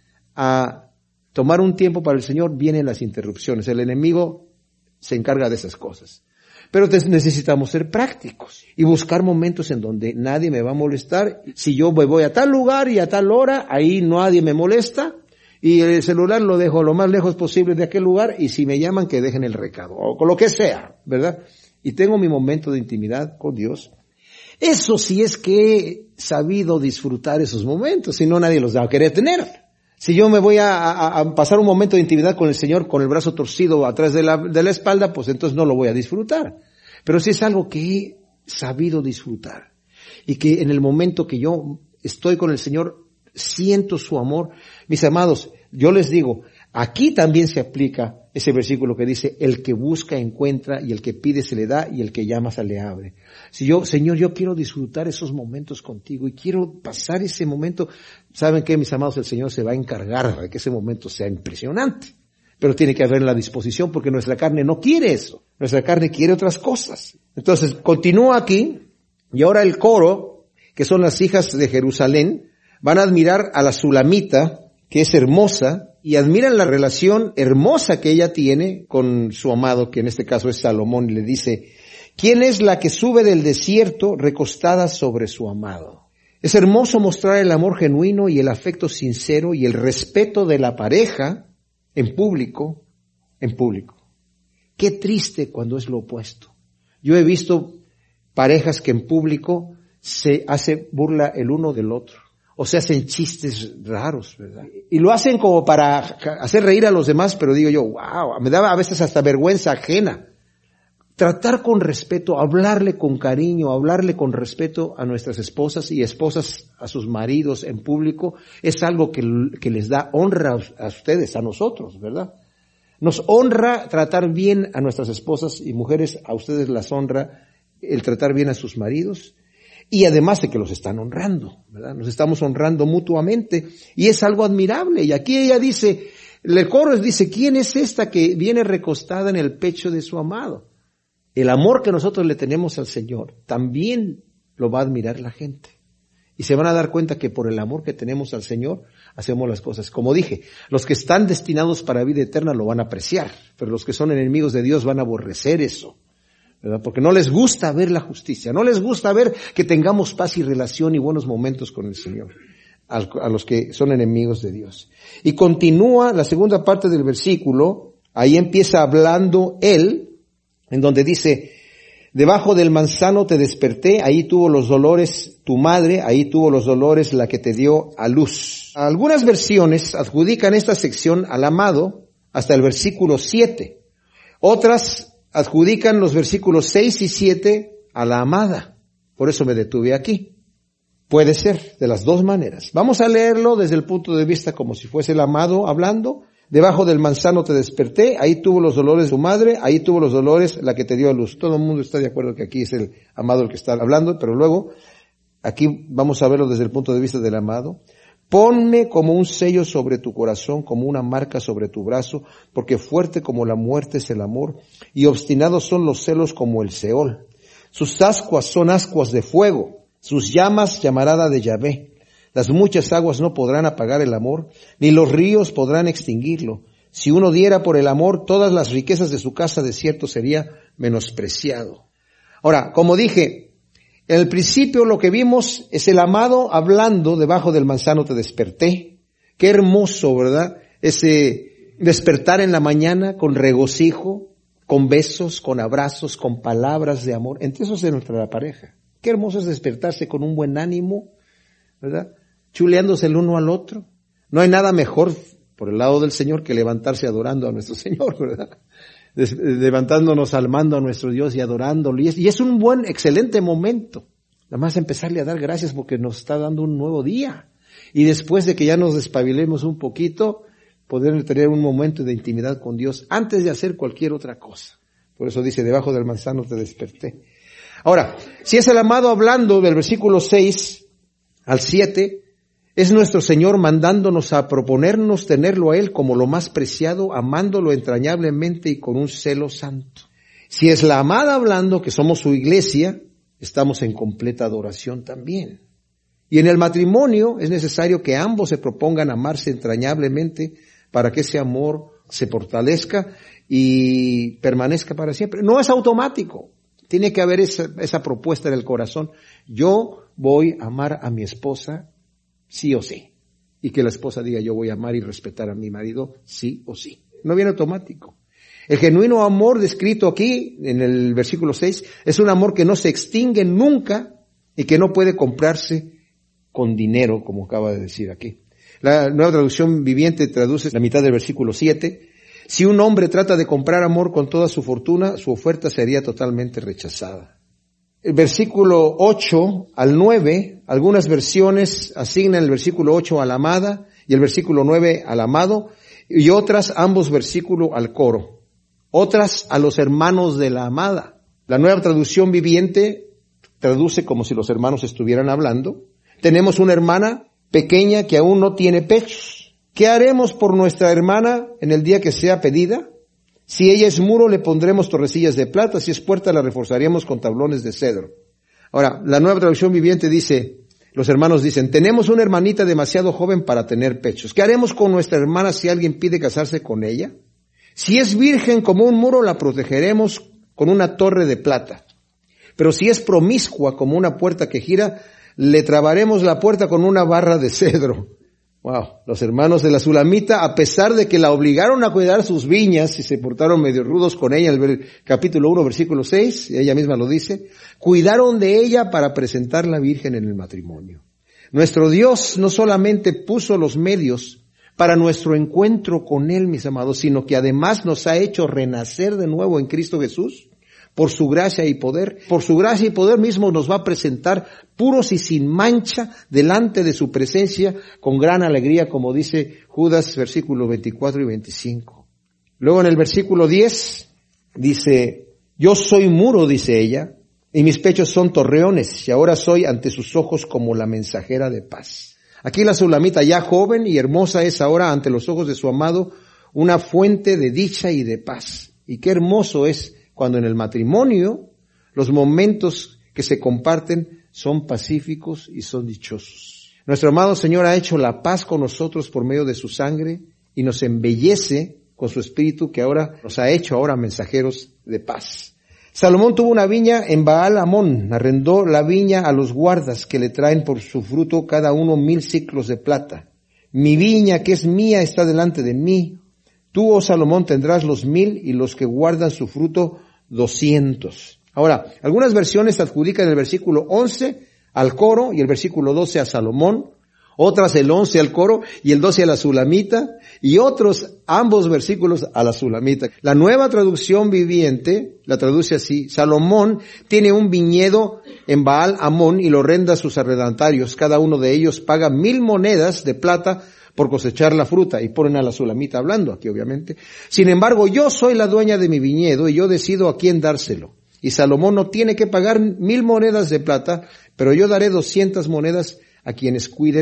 a tomar un tiempo para el Señor, vienen las interrupciones. El enemigo se encarga de esas cosas. Pero necesitamos ser prácticos y buscar momentos en donde nadie me va a molestar. Si yo me voy a tal lugar y a tal hora, ahí nadie me molesta. Y el celular lo dejo lo más lejos posible de aquel lugar, y si me llaman que dejen el recado, o con lo que sea, ¿verdad? Y tengo mi momento de intimidad con Dios. Eso sí es que he sabido disfrutar esos momentos, si no nadie los va a querer tener. Si yo me voy a, a, a pasar un momento de intimidad con el Señor con el brazo torcido atrás de la, de la espalda, pues entonces no lo voy a disfrutar. Pero si es algo que he sabido disfrutar, y que en el momento que yo estoy con el Señor, siento su amor. Mis amados, yo les digo, aquí también se aplica ese versículo que dice, el que busca encuentra, y el que pide se le da, y el que llama se le abre. Si yo, Señor, yo quiero disfrutar esos momentos contigo, y quiero pasar ese momento, ¿saben qué, mis amados? El Señor se va a encargar de que ese momento sea impresionante. Pero tiene que haber la disposición, porque nuestra carne no quiere eso. Nuestra carne quiere otras cosas. Entonces, continúa aquí, y ahora el coro, que son las hijas de Jerusalén, van a admirar a la Sulamita, que es hermosa, y admiran la relación hermosa que ella tiene con su amado, que en este caso es Salomón, y le dice, ¿quién es la que sube del desierto recostada sobre su amado? Es hermoso mostrar el amor genuino y el afecto sincero y el respeto de la pareja en público, en público. Qué triste cuando es lo opuesto. Yo he visto parejas que en público se hace burla el uno del otro. O se hacen chistes raros, ¿verdad? Y lo hacen como para hacer reír a los demás, pero digo yo, wow, me daba a veces hasta vergüenza ajena. Tratar con respeto, hablarle con cariño, hablarle con respeto a nuestras esposas y esposas a sus maridos en público, es algo que, que les da honra a ustedes, a nosotros, ¿verdad? Nos honra tratar bien a nuestras esposas, y mujeres, a ustedes las honra el tratar bien a sus maridos. Y además de que los están honrando, ¿verdad? Nos estamos honrando mutuamente, y es algo admirable. Y aquí ella dice, el coro dice, ¿quién es esta que viene recostada en el pecho de su amado? El amor que nosotros le tenemos al Señor también lo va a admirar la gente. Y se van a dar cuenta que por el amor que tenemos al Señor, hacemos las cosas. Como dije, los que están destinados para vida eterna lo van a apreciar, pero los que son enemigos de Dios van a aborrecer eso, ¿verdad? Porque no les gusta ver la justicia, no les gusta ver que tengamos paz y relación y buenos momentos con el Señor, a, a los que son enemigos de Dios. Y continúa la segunda parte del versículo, ahí empieza hablando él, en donde dice, debajo del manzano te desperté, ahí tuvo los dolores tu madre, ahí tuvo los dolores la que te dio a luz. Algunas versiones adjudican esta sección al amado hasta el versículo siete, otras adjudican los versículos seis y siete a la amada. Por eso me detuve aquí. Puede ser de las dos maneras. Vamos a leerlo desde el punto de vista como si fuese el amado hablando. Debajo del manzano te desperté, ahí tuvo los dolores tu madre, ahí tuvo los dolores la que te dio a luz. Todo el mundo está de acuerdo que aquí es el amado el que está hablando, pero luego aquí vamos a verlo desde el punto de vista del amado. Ponme como un sello sobre tu corazón, como una marca sobre tu brazo, porque fuerte como la muerte es el amor, y obstinados son los celos como el Seol. Sus ascuas son ascuas de fuego, sus llamas llamarada de Yahvé. Las muchas aguas no podrán apagar el amor, ni los ríos podrán extinguirlo. Si uno diera por el amor todas las riquezas de su casa, de cierto sería menospreciado. Ahora, como dije, en el principio lo que vimos es el amado hablando debajo del manzano te desperté. Qué hermoso, ¿verdad? Ese despertar en la mañana con regocijo, con besos, con abrazos, con palabras de amor. Entre esos de nuestra pareja. Qué hermoso es despertarse con un buen ánimo, ¿verdad? Chuleándose el uno al otro. No hay nada mejor por el lado del Señor que levantarse adorando a nuestro Señor, ¿verdad? Levantándonos, almando a nuestro Dios y adorándolo. Y es, y es un buen, excelente momento. Nada más empezarle a dar gracias porque nos está dando un nuevo día. Y después de que ya nos despabilemos un poquito, poder tener un momento de intimidad con Dios antes de hacer cualquier otra cosa. Por eso dice, debajo del manzano te desperté. Ahora, si es el amado hablando del versículo seis al siete, es nuestro Señor mandándonos a proponernos tenerlo a Él como lo más preciado, amándolo entrañablemente y con un celo santo. Si es la amada hablando, que somos su iglesia, estamos en completa adoración también. Y en el matrimonio es necesario que ambos se propongan amarse entrañablemente para que ese amor se fortalezca y permanezca para siempre. No es automático. Tiene que haber esa, esa propuesta en el corazón. Yo voy a amar a mi esposa sí o sí. Y que la esposa diga, yo voy a amar y respetar a mi marido sí o sí. No viene automático. El genuino amor descrito aquí, en el versículo seis, es un amor que no se extingue nunca y que no puede comprarse con dinero, como acaba de decir aquí. La Nueva Traducción Viviente traduce la mitad del versículo siete. Si un hombre trata de comprar amor con toda su fortuna, su oferta sería totalmente rechazada. El versículo ocho al nueve, algunas versiones asignan el versículo ocho a la amada y el versículo nueve al amado, y otras, ambos versículos al coro. Otras a los hermanos de la amada. La Nueva Traducción Viviente traduce como si los hermanos estuvieran hablando. Tenemos una hermana pequeña que aún no tiene pechos. ¿Qué haremos por nuestra hermana en el día que sea pedida? Si ella es muro, le pondremos torrecillas de plata. Si es puerta, la reforzaremos con tablones de cedro. Ahora, la Nueva Traducción Viviente dice, los hermanos dicen, tenemos una hermanita demasiado joven para tener pechos. ¿Qué haremos con nuestra hermana si alguien pide casarse con ella? Si es virgen como un muro, la protegeremos con una torre de plata. Pero si es promiscua como una puerta que gira, le trabaremos la puerta con una barra de cedro. Wow, los hermanos de la Sulamita, a pesar de que la obligaron a cuidar sus viñas y se portaron medio rudos con ella, en el capítulo uno, versículo seis, y ella misma lo dice, cuidaron de ella para presentarla virgen en el matrimonio. Nuestro Dios no solamente puso los medios para nuestro encuentro con Él, mis amados, sino que además nos ha hecho renacer de nuevo en Cristo Jesús, por su gracia y poder. Por su gracia y poder mismo nos va a presentar puros y sin mancha delante de su presencia con gran alegría, como dice Judas, versículos veinticuatro y veinticinco. Luego en el versículo diez dice, yo soy muro, dice ella, y mis pechos son torreones, y ahora soy ante sus ojos como la mensajera de paz. Aquí la Sulamita, ya joven y hermosa, es ahora ante los ojos de su amado una fuente de dicha y de paz. Y qué hermoso es cuando en el matrimonio los momentos que se comparten son pacíficos y son dichosos. Nuestro amado Señor ha hecho la paz con nosotros por medio de su sangre y nos embellece con su espíritu que ahora nos ha hecho ahora mensajeros de paz. Salomón tuvo una viña en Baal Amón, arrendó la viña a los guardas que le traen por su fruto cada uno mil siclos de plata. Mi viña que es mía está delante de mí. Tú, oh Salomón, tendrás los mil y los que guardan su fruto doscientos. Ahora, algunas versiones adjudican el versículo once al coro y el versículo doce a Salomón, otras el once al coro y el doce a la Sulamita, y otros ambos versículos a la Sulamita. La Nueva Traducción Viviente la traduce así: Salomón tiene un viñedo en Baal Amón y lo renta a sus arrendatarios. Cada uno de ellos paga mil monedas de plata por cosechar la fruta, y ponen a la Sulamita hablando aquí, obviamente. Sin embargo, yo soy la dueña de mi viñedo y yo decido a quién dárselo. Y Salomón no tiene que pagar mil monedas de plata, pero yo daré doscientas monedas a quienes cuiden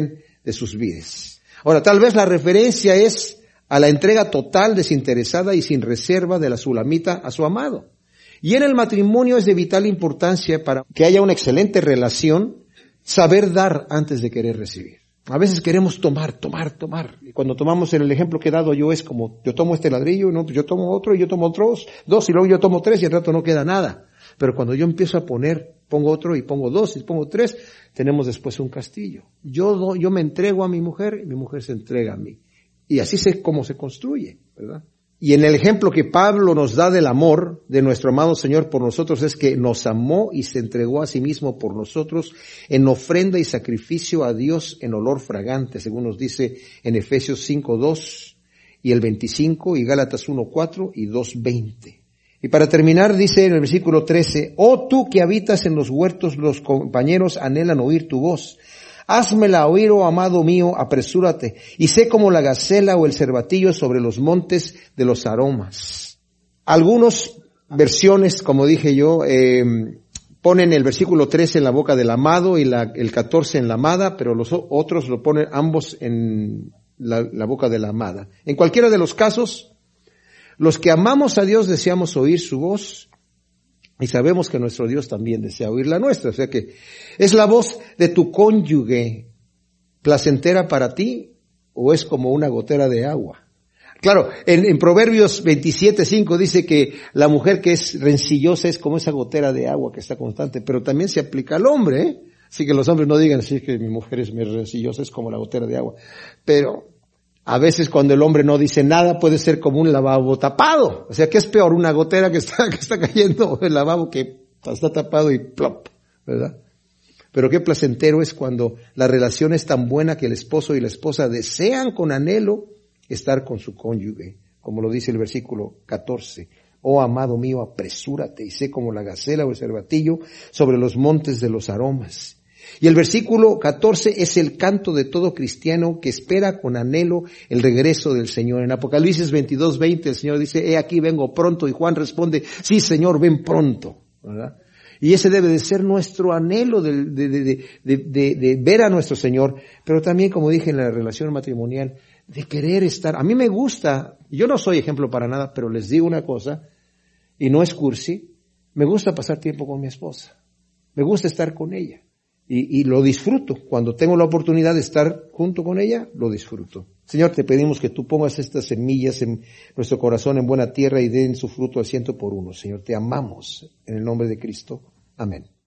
de sus vidas. Ahora, tal vez la referencia es a la entrega total, desinteresada y sin reserva de la sulamita a su amado. Y en el matrimonio es de vital importancia para que haya una excelente relación, saber dar antes de querer recibir. A veces queremos tomar, tomar, tomar. Y cuando tomamos en el ejemplo que he dado yo es como, yo tomo este ladrillo, no, yo tomo otro, y yo tomo otros, dos, y luego yo tomo tres, y al rato no queda nada. Pero cuando yo empiezo a poner, pongo otro, y pongo dos, y pongo tres, tenemos después un castillo. Yo, do, yo me entrego a mi mujer, y mi mujer se entrega a mí. Y así es como se construye, ¿verdad? Y en el ejemplo que Pablo nos da del amor de nuestro amado Señor por nosotros es que nos amó y se entregó a sí mismo por nosotros en ofrenda y sacrificio a Dios en olor fragante, según nos dice en Efesios cinco dos y el veinticinco y Gálatas uno cuatro y dos veinte. Y para terminar dice en el versículo trece, oh tú que habitas en los huertos, los compañeros anhelan oír tu voz. Házmela oír, oh amado mío, apresúrate, y sé como la gacela o el cervatillo sobre los montes de los aromas. Algunas versiones, como dije yo, eh, ponen el versículo trece en la boca del amado y la, el catorce en la amada, pero los otros lo ponen ambos en la, la boca de la amada. En cualquiera de los casos, los que amamos a Dios deseamos oír su voz, y sabemos que nuestro Dios también desea oír la nuestra. O sea que es la voz de tu cónyuge placentera para ti o es como una gotera de agua. Claro, en, en Proverbios veintisiete cinco dice que la mujer que es rencillosa es como esa gotera de agua que está constante, pero también se aplica al hombre, ¿eh? Así que los hombres no digan así que mi mujer es rencillosa, es como la gotera de agua. Pero a veces cuando el hombre no dice nada puede ser como un lavabo tapado. O sea, ¿qué es peor? Una gotera que está, que está cayendo el lavabo que está tapado y plop, ¿verdad? Pero qué placentero es cuando la relación es tan buena que el esposo y la esposa desean con anhelo estar con su cónyuge. Como lo dice el versículo catorce. Oh amado mío, apresúrate y sé como la gacela o el cervatillo sobre los montes de los aromas. Y el versículo catorce es el canto de todo cristiano que espera con anhelo el regreso del Señor. En Apocalipsis veintidós veinte el Señor dice, he aquí vengo pronto, y Juan responde, sí Señor, ven pronto, ¿verdad? Y ese debe de ser nuestro anhelo de, de, de, de, de, de ver a nuestro Señor, pero también, como dije en la relación matrimonial, de querer estar. A mí me gusta, yo no soy ejemplo para nada, pero les digo una cosa, y no es cursi, me gusta pasar tiempo con mi esposa, me gusta estar con ella. Y, y lo disfruto. Cuando tengo la oportunidad de estar junto con ella, lo disfruto. Señor, te pedimos que tú pongas estas semillas en nuestro corazón en buena tierra y den su fruto al ciento por uno. Señor, te amamos en el nombre de Cristo. Amén.